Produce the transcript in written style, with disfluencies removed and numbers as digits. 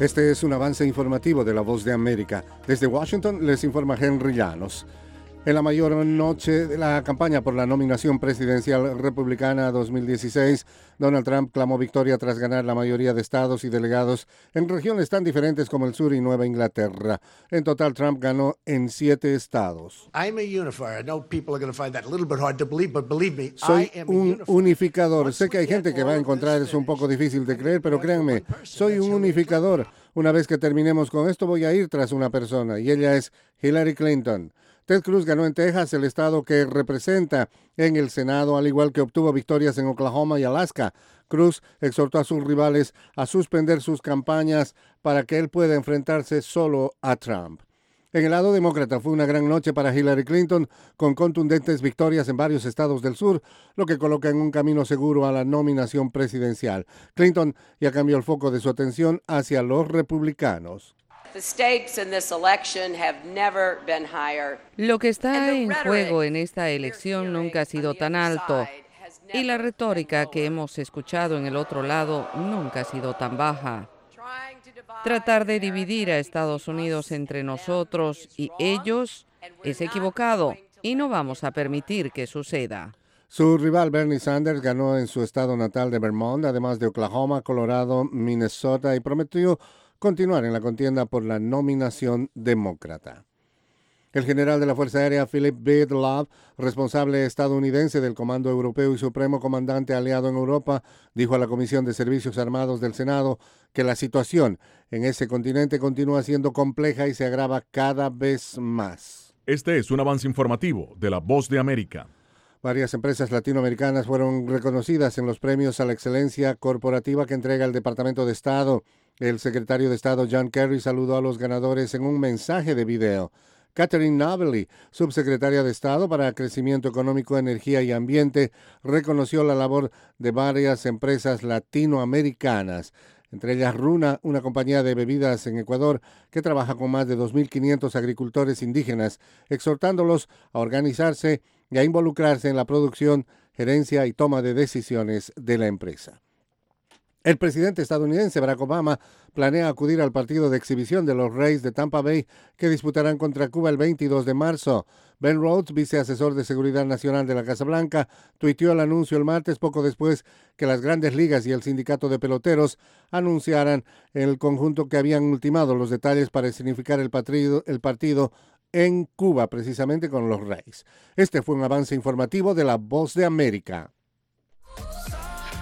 Este es un avance informativo de La Voz de América. Desde Washington les informa Henry Llanos. En la mayor noche de la campaña por la nominación presidencial republicana 2016, Donald Trump clamó victoria tras ganar la mayoría de estados y delegados en regiones tan diferentes como el sur y Nueva Inglaterra. En total, Trump ganó en 7 estados. Soy un unificador. Sé que hay gente que va a encontrar eso un poco difícil de creer, pero créanme, soy un unificador. Una vez que terminemos con esto, voy a ir tras una persona, y ella es Hillary Clinton. Ted Cruz ganó en Texas, el estado que representa en el Senado, al igual que obtuvo victorias en Oklahoma y Alaska. Cruz exhortó a sus rivales a suspender sus campañas para que él pueda enfrentarse solo a Trump. En el lado demócrata fue una gran noche para Hillary Clinton, con contundentes victorias en varios estados del sur, lo que coloca en un camino seguro a la nominación presidencial. Clinton ya cambió el foco de su atención hacia los republicanos. Lo que está en juego en esta elección nunca ha sido tan alto y la retórica que hemos escuchado en el otro lado nunca ha sido tan baja. Tratar de dividir a Estados Unidos entre nosotros y ellos es equivocado y no vamos a permitir que suceda. Su rival Bernie Sanders ganó en su estado natal de Vermont, además de Oklahoma, Colorado, Minnesota, y prometió continuar en la contienda por la nominación demócrata. El general de la Fuerza Aérea Philip B. Love, responsable estadounidense del Comando Europeo y Supremo Comandante aliado en Europa, dijo a la Comisión de Servicios Armados del Senado que la situación en ese continente continúa siendo compleja y se agrava cada vez más. Este es un avance informativo de La Voz de América. Varias empresas latinoamericanas fueron reconocidas en los premios a la excelencia corporativa que entrega el Departamento de Estado. El secretario de Estado John Kerry saludó a los ganadores en un mensaje de video. Catherine Novelly, subsecretaria de Estado para Crecimiento Económico, Energía y Ambiente, reconoció la labor de varias empresas latinoamericanas, entre ellas Runa, una compañía de bebidas en Ecuador que trabaja con más de 2.500 agricultores indígenas, exhortándolos a organizarse y a involucrarse en la producción, gerencia y toma de decisiones de la empresa. El presidente estadounidense Barack Obama planea acudir al partido de exhibición de los Rays de Tampa Bay que disputarán contra Cuba el 22 de marzo. Ben Rhodes, viceasesor de Seguridad Nacional de la Casa Blanca, tuiteó el anuncio el martes poco después que las Grandes Ligas y el Sindicato de Peloteros anunciaran el conjunto que habían ultimado los detalles para escenificar el partido en Cuba, precisamente con los Rays. Este fue un avance informativo de La Voz de América.